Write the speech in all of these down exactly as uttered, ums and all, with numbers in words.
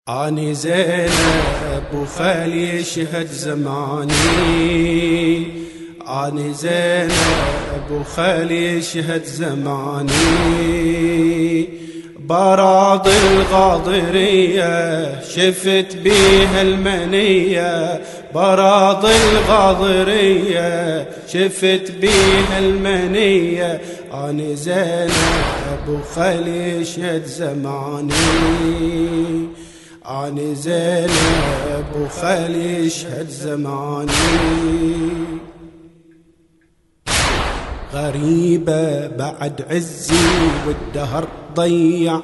أني زينب وخالي يشهد زماني، أني زينب وخالي يشهد زماني، براض الغاضرية شفت بيها المنية، براض الغاضرية شفت بيها المنية، أني زينب وخالي يشهد زماني، أني زينب وخالي يشهد زماني. غريبة بعد عزي والدهر ضيع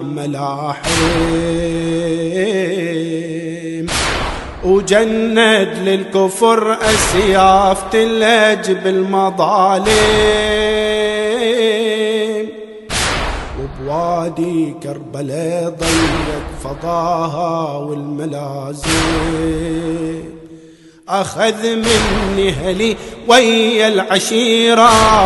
ملاحم، وجند للكفر أسياف تلج بالمظالم، وبوادي كربلاء ضيق فضاها والملازم، أخذ مني هلي ويا العشيرة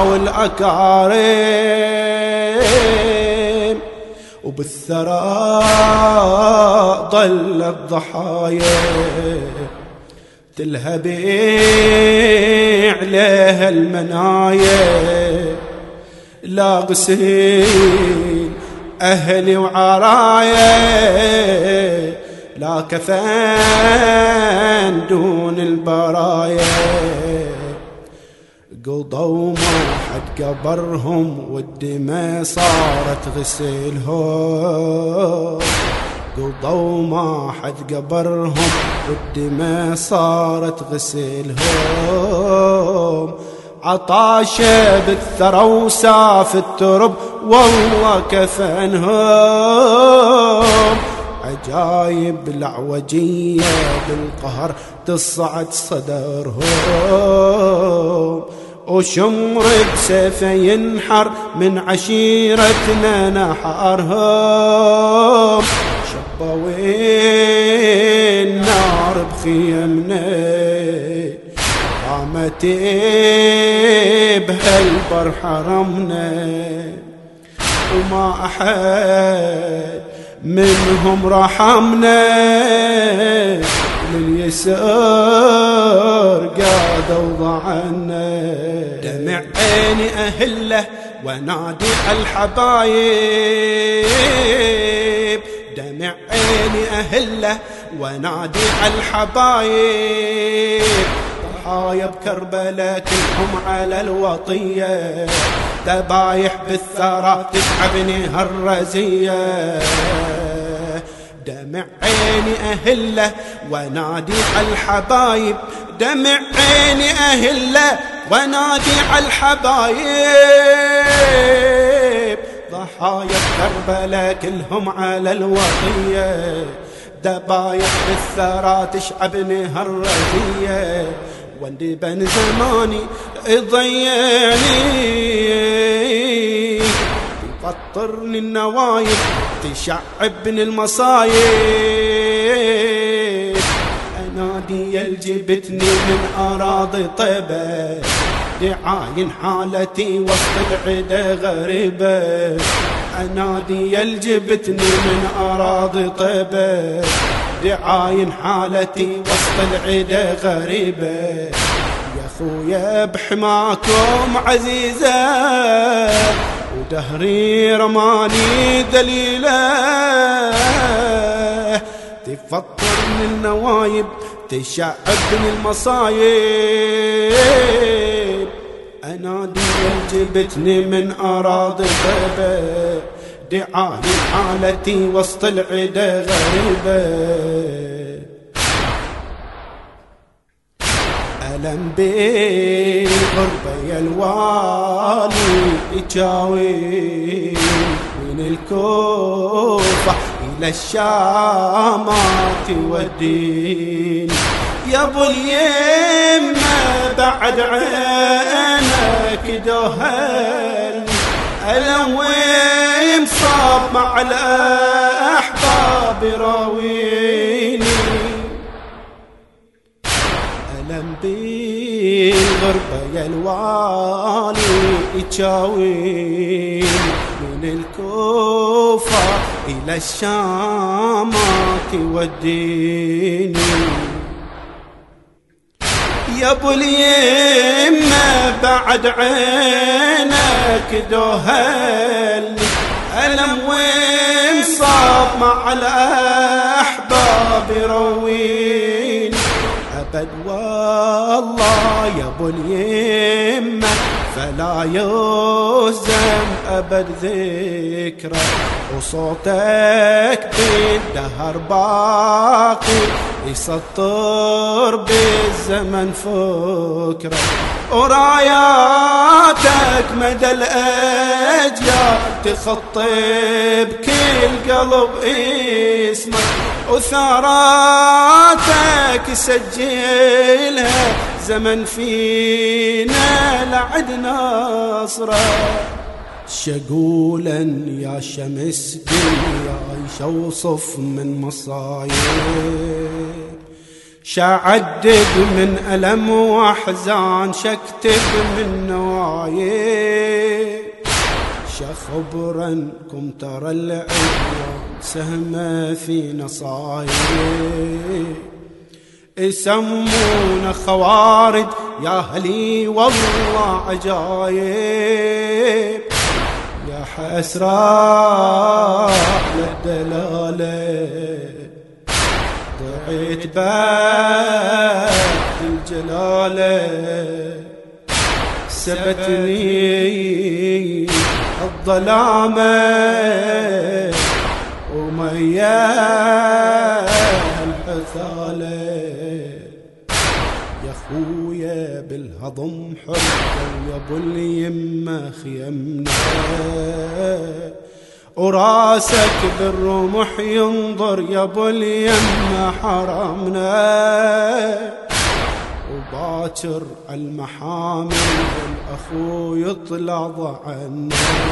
والأكارم، وبالثرى ضل الضحايا تلهب عليها المنايا، لا غسيل أهلي وعرايا، لا كفن دون البرايا، قضوا ما حد قبرهم والدماء صارت غسلهم، قضوا ما حد قبرهم والدماء صارت غسلهم، عطاشة بالثرى وساف الترب والله كفنهم، عجايب العوجية بالقهر تصعد صدرهم، وشمر بسيفه ينحر من عشيرتنا نحرهم، شبوا النار بخيمنا قامت بهالبر حرمنا، وما أحد منهم رحمنا، لليسار قادوا ضعنا، دمع عيني أهله ونادي الحبايب، دمع عيني أهله ونادي الحبايب، ضحايا بكربلاء كلهم على الوطية، ذبايح بالثرى تتعبني هالرزية، دمع عيني أهله ونادي الحبايب، دمع عيني أهله ونادي الحبايب، ضحايا كربلاء كلهم على الوطية، ذبايح بالثرى تشعبني هالرزية، وندي بن زماني يضيعني يفطرني النوايب تشعبني المصايب، أنادي يلجبتني من أراضي طيبة دعاين حالتي وسط العدا غريبة، أنادي يلجبتني من أراضي طيبة دعاين حالتي وسط العدا غريبة، يا خويا بحماكم عزيزة ودهري رماني دليلة، تفطرني النوايب تشعبني المصايب، أنادي يلجبتني من أراضي طيبة دعاني حالتي وسط العدا غريبة، ألم بالغربة يا الوالي يجاوي من الكوفة إلى الشام تودين، يا ابو اليمة بعد عينك دهل ألم وين صاب مع الأحباب راويني، ألم بالغربة يا الوالي يجاوين من الكوفة إلى الشام توديني يا ابو اليمة بعد عينك دوهل ألم وانصاب مع الأحباب يرويني أبد والله يا ابو اليمة فلا يهزم أبد ذكرى وصوتك بالدهر باقي يسطر بالزمن فكرة وراياتك مدى الأجيال تخطب كل قلب اسمك وثاراتك يسجلها زمن فينا لعد نصره شقولا يا شمس دنياي شوصف من مصايب شعدد من ألم وأحزان شكتب من نوايب شخبرنكم ترى العيون سهمة في نصايب يسمون خوارج يا هلي والله عجايب يا حسرة للدلالة ضعيت بعد الجلالة سبتني الظلامة ومياه الحثالة يا خويا بالهضم حرة ويا ابو اليمة خيمنا وراسك بالرمح ينظر يا ابو اليمة حرمنا وباكر المحامل والاخو يطلع ضعنا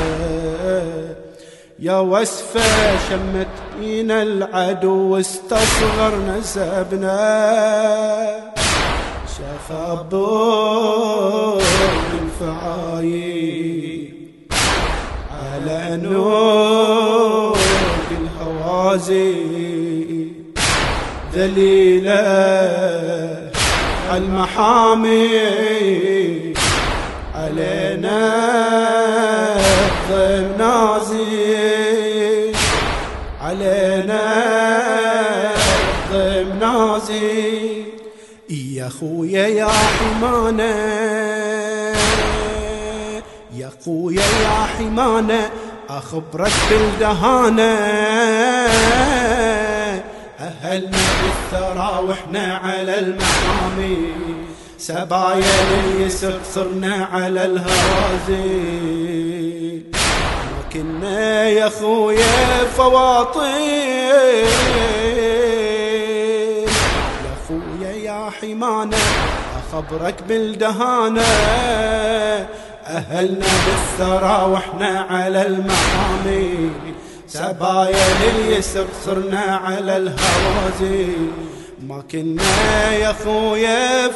يا وسفة شمتينا العدو واستصغر نسبنا شاف أبوك الفعايب على نور الهوازي ذليلة المحامي علينا ضيم نازي علينا ضيم نازي يا خويا يا حمانة يا خويا يا حمانة أخبرك بالدهانة أهلنا بالثرى وإحنا على المحامي سبايا لليسر صرنا على الهوازي ما كنا يا خويا فواطين يا خويا يا حمانة أخبرك بالدهانة أهلنا بالثرى وإحنا على المحامي سبايا لليسر صرنا على الهوازي ما كنا يا خويا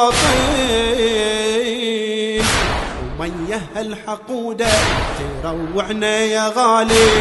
فواطين وميه الحقودة تروعنا يا غالي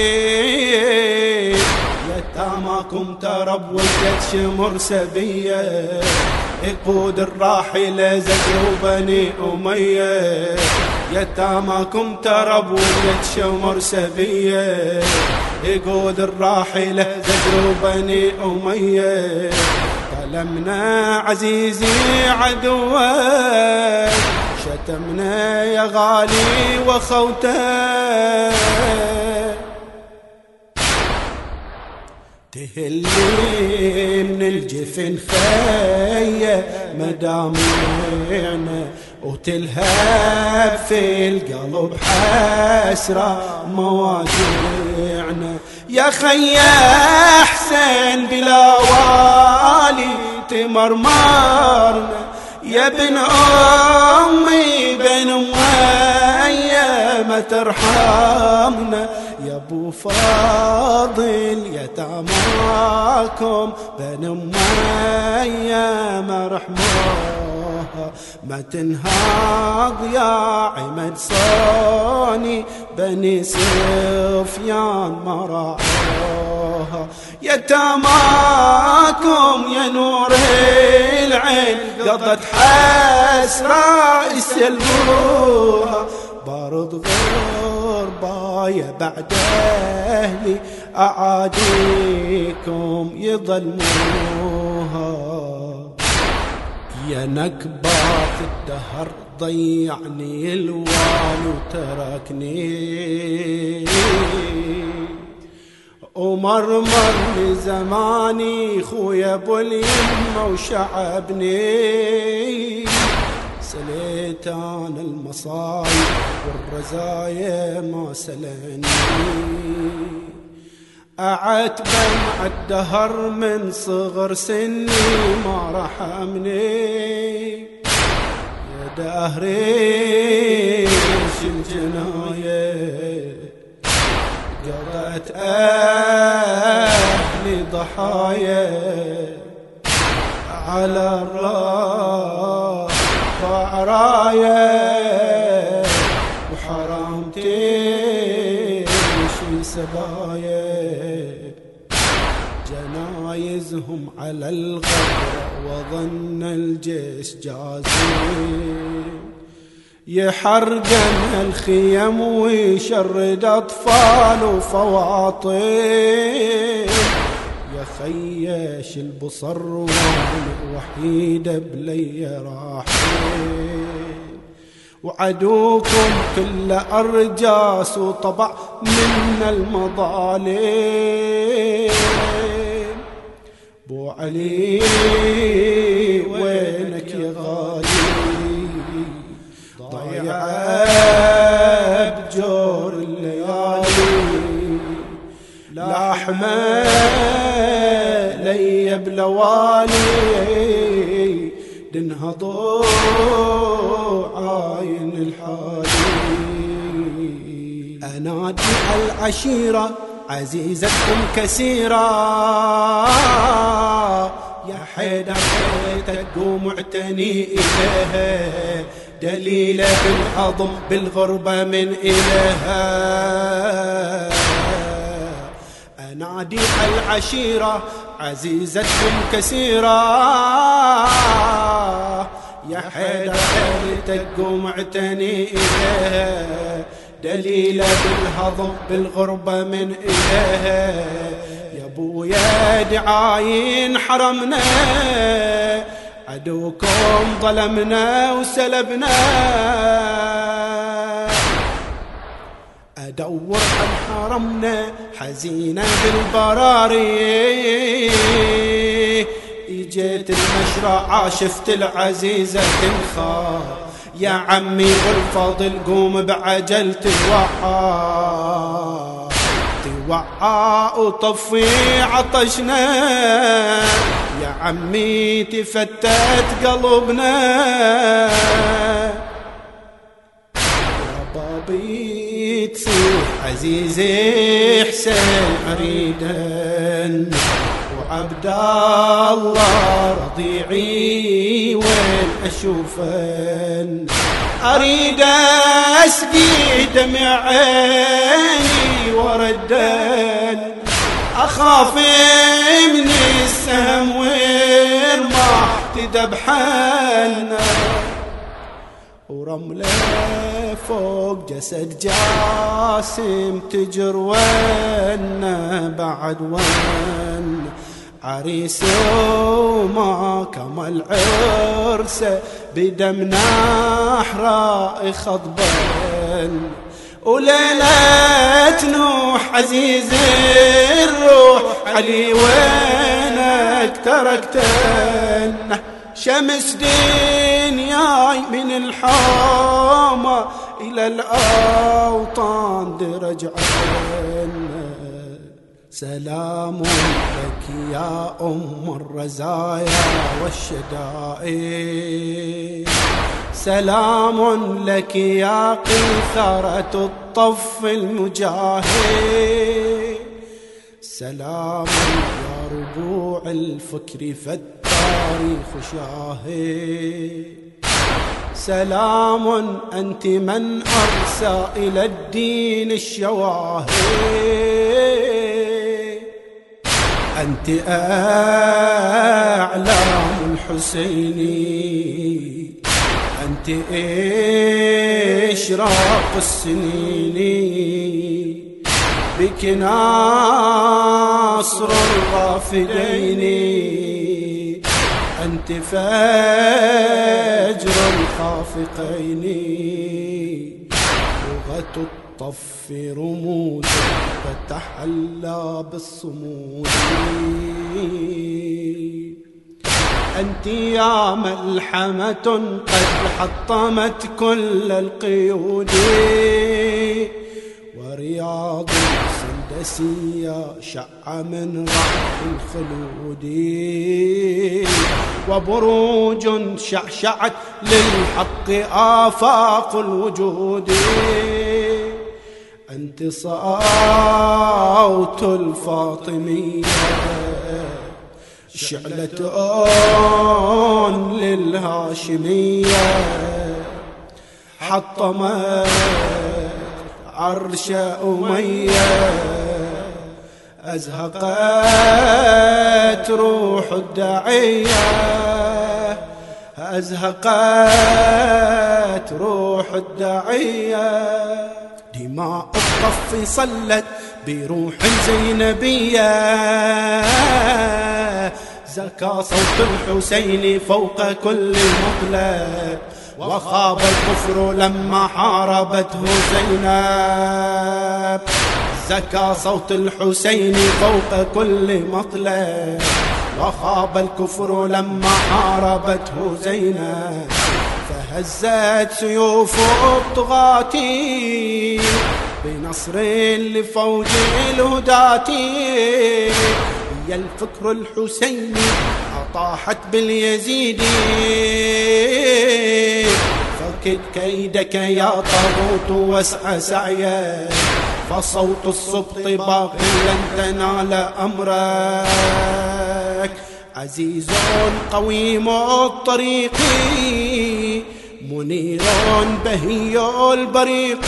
يتاماكم ترب ولدت شمر سبية يقود الراحلة زكي وبني أمية يتاماكم ترب ولدت شمر سبية يقود الراحلة زكي وبني أمية ظلمنا عزيزي عدوك شتمنا يا غالي وخوتك تهلي من الجفن خية مدامعنا وتلهب في القلب حسرة مواجعنا يا خيا حسين بلا والي تمرمرنا يا ابن أمي بن أمية ما ترحمنا يا ابو فاضل يتاماكم بن أمية ما رحمونا ما تنهض يا عمد صوني بني سفيان ما راعوها. يتاماكم يا نور العين قضت حسرة يسلبوها. بارض غربايا بعد أهلي أعاديكم يظلموها. يا نكبات الدهر ضيعني الوال وتركني، ومرمر لزماني خويا ابو اليمه وشعبني. سليت انا المصايب والرزايا ما سلني، أعتب مع الدهر من صغر سني ما رحمني. يا دهري شو الجناية قضت أهلي ضحايا، على الراس وعرايا وحرام تمشي سبايا. جنايزهم على الغبر وظن الجيش جازم، يحرقن الخيم ويشرد أطفال وفواطم. يا خيش البصر وحيدة بلي راحين، وعدوكم كل أرجاس وطبع من المظالم. بو علي وينك يا غالي ضيعت بجور الليالي. لحمة لي بلوالي دنهضوا عاين الحالي. أنادي العشيرة عزيزتكم كثيرة، يا حيدر حيتك قوم اعتني إليها. دليلة بالعظم بالغربة من إليها. أنادي العشيرة عزيزتكم كثيرة، يا حيدر حيتك قوم اعتني إليها. دليلة بالهضم بالغربة من إليها. يا ابويا دعاين حرمنا، عدوكم ظلمنا وسلبنا. أدور عن حرمنا حزينة بالبراري. اجيت المشرعة شفت العزيزة تنخاف. يا عمي والفضل قوم بعجل توعى، توعى وطفي عطشنا. يا عمي تفتت قلبنا. يا بابي تصيح عزيزي حسين عريدا، وعبد الله رضيعي وين أشوفن. أريد أسقي دمع عيني وردن، أخاف من السهم ويرمى تذبحن. ورملة فوق جسد جاسم تجر ون بعد ون. عريس وما كمل عرسه بدمنا حراء خضبن. وليلة نوح عزيز الروح علي وينك تركتن. شمس دنياي من الحومة إلى الأوطان درجعن. سلام لك يا أم الرزايا والشدائد، سلام لك يا قيثارة الطف المجاهد. سلام يا ربوع الفكر فالتاريخ شاهد. سلام أنت من أرسى إلى الدين الشواهد، أنت أعلام الحسيني، أنت إشراق السنين، بك ناصر الرافدين، أنت فجر الخافقين، لغة الطف رموز فتحلى بالصمود، أنت يا ملحمة قد حطمت كل القيود، ورياض سندسية شع من رعب الخلود، وبروج شعشعت للحق آفاق الوجود، أنت صوت الفاطمية شعلة للهاشمية، حطمت عرش أمية، أزهقت روح الداعية، أزهقت روح الداعية، دماء الطف صلت بروح زينبية، زكى صوت الحسين فوق كل مطلق، وخاب الكفر لما حاربته زينب، زكى صوت الحسين فوق كل مطلق، وخاب الكفر لما حاربته زينب، فهزت سيوف الطغاة بنصر لفوج الهداة، هي الفكر الحسيني أطاحت باليزيد، فكد كيدك يا طاغوت واسعى سعيا، فصوت السبط باق لن تنال أمرك، عزيز قويم الطريق منير بهي البريق،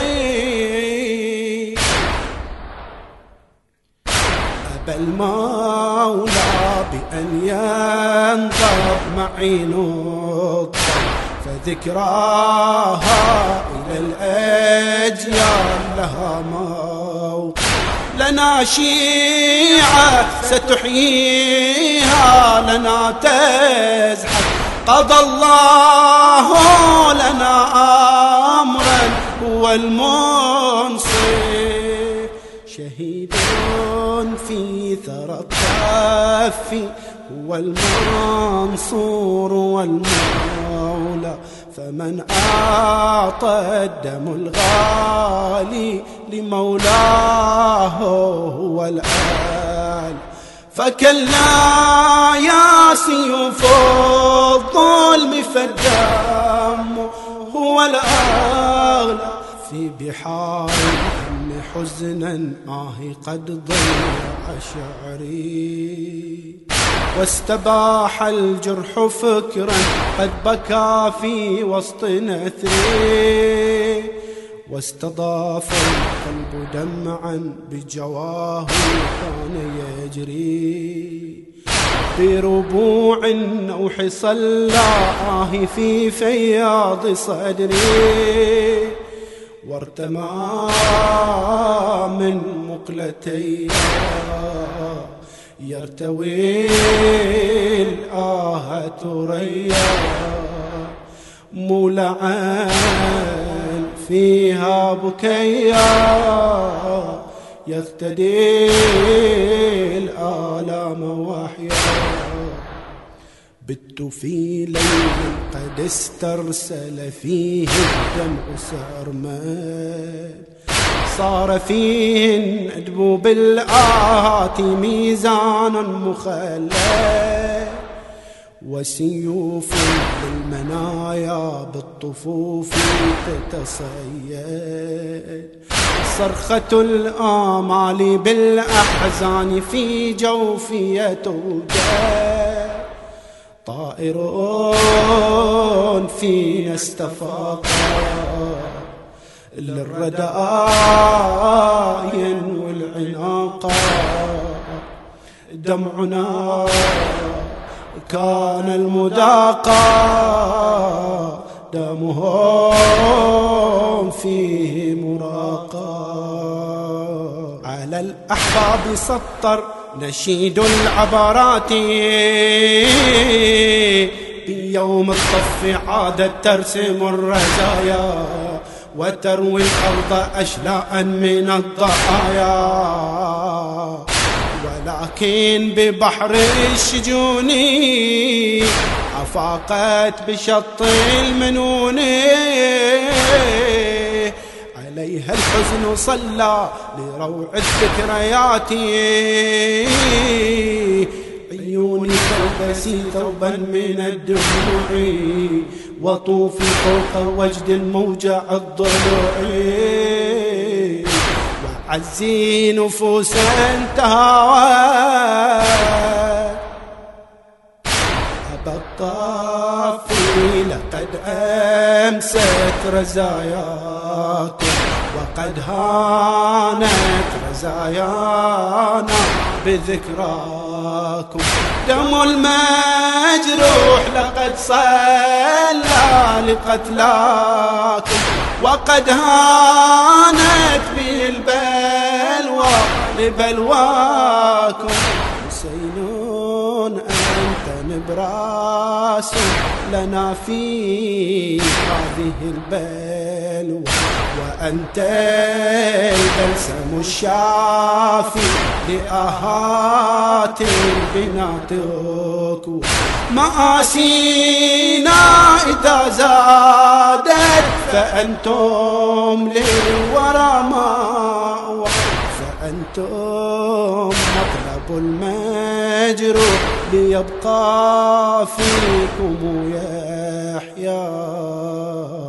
أبى المولى بأن ينضب معين الطرف، فذكراها إلى الأجيال لها موقع، لنا شيعة ستحييها لنا تزحف، قضى الله لنا أمرا هو المنصف، شهيد في ثرى الطف هو المنصور والمولى، فمن أعطى الدم الغالي لمولاه هو الآل، فكلا يا سيوف الظلم فالدم هو الأغلى، في بحار الهم حزنا آه قد ضيع شعري، واستباح الجرح فكرا قد بكى في وسط نثري، واستضاف القلب دمعا بجواه كان يجري، بربوع النوح صلى آه في فياض صدري، وارتمى من مقلتي يرتوي الآه ثريا، مولعا فيها بكيا يفتدي الآلام وحيا، بت في ليل قد استرسل فيه الدمع سرمد، صار فيه الندب بالآهات ميزان مخلد، وسيوف للمنايا بالطفوف تتصيد، صرخة الآمال بالأحزان في جوفي توجد، طائر فينا استفاقا للرداين والعناقا دمعنا كان المداقا دمهم فيه مراقا على الأحباب سطر نشيد العبرات بيوم الطف عادت ترسم الرزايا وتروي الأرض أشلاء من الضحايا ولكن ببحر الشجون أفاقت بشط المنون عليها الحزن صلى لروع الذكريات عيوني تلبسي ثوبا من الدموع وطوفي فوق وجد موجع الضلوع وعزي نفوسا تهاوت أبا الطافي لقد أمست رزاياكم وقد هانت رزايانا بذكراكم دم المجروح لقد صلى لقتلاكم وقد هانت به البلوى لبلواكم حسين أنت نبراس لنا في هذه البلوى وأنت البلسم الشافي لآهات بناتك مآسينا إذا زادت فأنتم للورى مأوى فأنتم مطلب المجروح ليبقى فيكم يحيى